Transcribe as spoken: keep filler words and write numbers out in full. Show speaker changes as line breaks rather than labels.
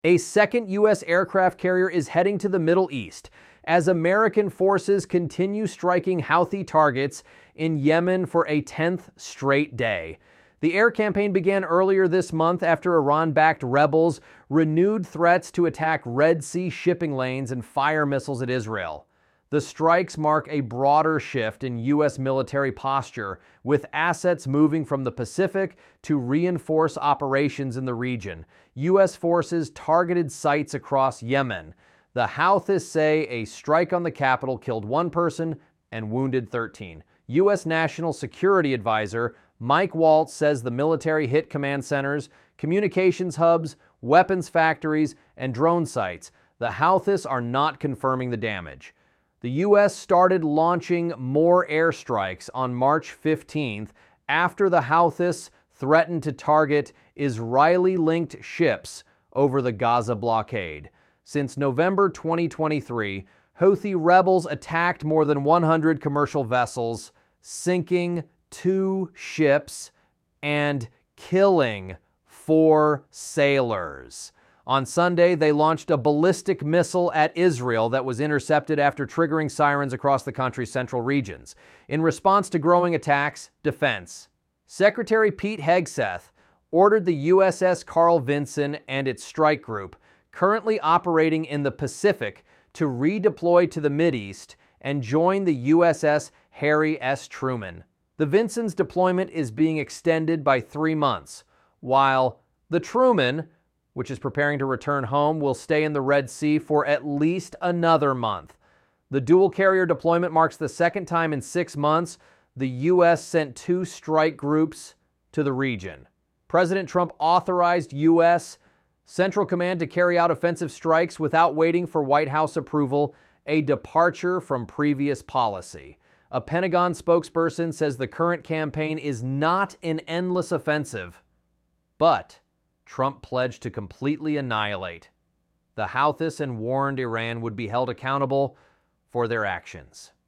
A second U S aircraft carrier is heading to the Middle East as American forces continue striking Houthi targets in Yemen for a tenth straight day. The air campaign began earlier this month after Iran-backed rebels renewed threats to attack Red Sea shipping lanes and fire missiles at Israel. The strikes mark a broader shift in U S military posture, with assets moving from the Pacific to reinforce operations in the region. U S forces targeted sites across Yemen. The Houthis say a strike on the capital killed one person and wounded thirteen. U S National Security Advisor Mike Waltz says the military hit command centers, communications hubs, weapons factories, and drone sites. The Houthis are not confirming the damage. The U S started launching more airstrikes on March fifteenth after the Houthis threatened to target Israeli-linked ships over the Gaza blockade. Since November twenty twenty-three, Houthi rebels attacked more than one hundred commercial vessels, sinking two ships and killing four sailors. On Sunday, they launched a ballistic missile at Israel that was intercepted after triggering sirens across the country's central regions. In response to growing attacks, defense. Secretary Pete Hegseth ordered the U S S Carl Vinson and its strike group, currently operating in the Pacific, to redeploy to the Mideast and join the U S S Harry S. Truman. The Vinson's deployment is being extended by three months, while the Truman, which is preparing to return home, will stay in the Red Sea for at least another month. The dual-carrier deployment marks the second time in six months the U S sent two strike groups to the region. President Trump authorized U S Central Command to carry out offensive strikes without waiting for White House approval, a departure from previous policy. A Pentagon spokesperson says the current campaign is not an endless offensive, but Trump pledged to completely annihilate the Houthis and warned Iran would be held accountable for their actions.